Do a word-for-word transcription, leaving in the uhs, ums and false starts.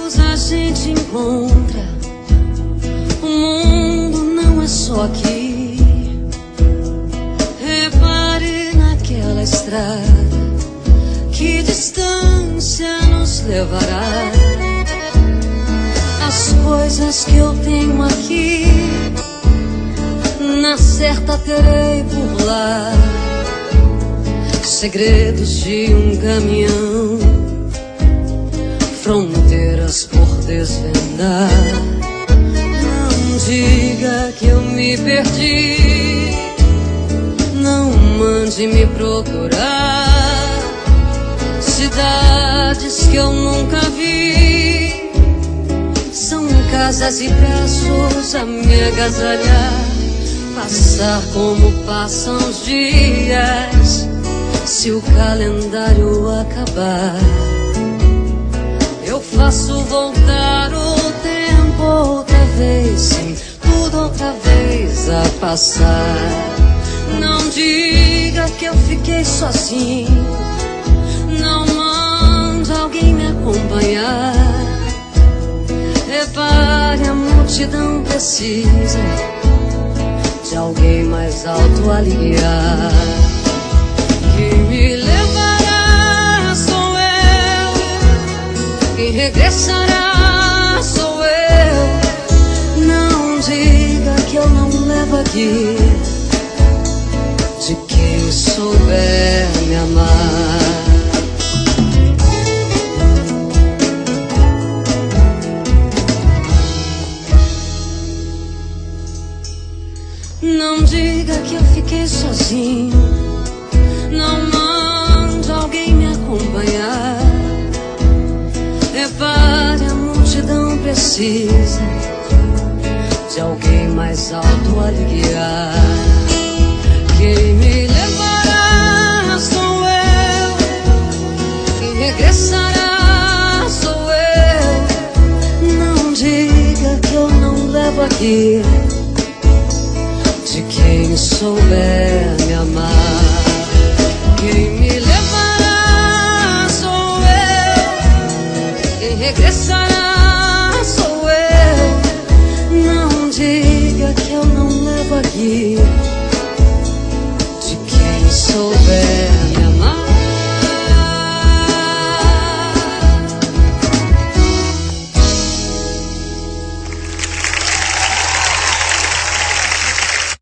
caminhos a gente encontra. O mundo não é só aqui. Repare naquela estrada. Que distância nos levará? As coisas que eu tenho aqui, na certa terei por lá. Segredos de um caminhão, fronteiras por desvendar. Não diga que eu me perdi, não mande me procurar. Cidades que eu nunca vi, são casas e braços a me agasalhar. Passar como passam os dias, se o calendário acabar. Eu faço voltar o tempo outra vez, sim, tudo outra vez a passar. Não diga que eu fiquei sozinho, não mande alguém me acompanhar. Repare, a multidão precisa de alguém mais alto a ligar. Quem me levará sou eu, quem regressará sou eu. Não diga que eu não levo aqui de quem souber me amar. Não diga que eu fiquei sozinho, não mande alguém me acompanhar. Repare, a multidão precisa de alguém mais alto a lhe guiar. Quem me levará sou eu, quem regressará sou eu. Não diga que eu não levo aqui de quem souber me amar. Quem me levará sou eu, quem regressará